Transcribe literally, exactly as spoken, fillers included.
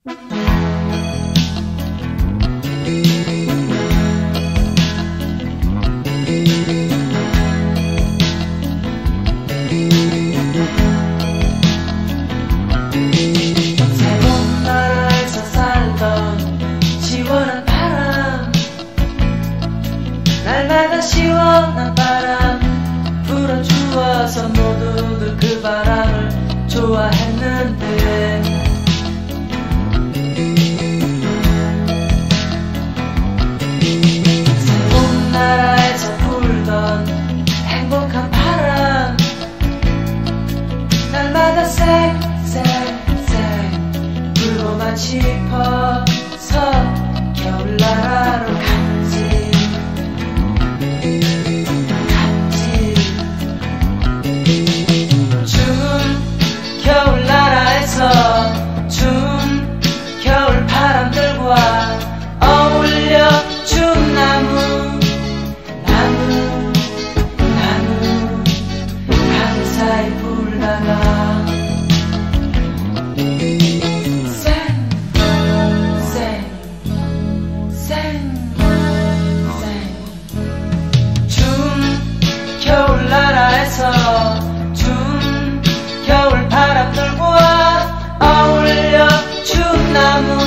새로운 나라에서 살던 시원한 바람, 날마다 시원한 바람 불어주어서 모두들 그 바람을 좋아했는데, 새로운 나라에서 불던 행복한 바람, 날마다 쌩쌩쌩 불고만 싶어서 겨울나라로 갔지 갔지. 추운 겨울나라에서 추운 겨울바람들과 어울려 추운 나무 나무 나무 나무 사이 불다가 겨울나라에서 추운 겨울바람들과 어울려 추운 나무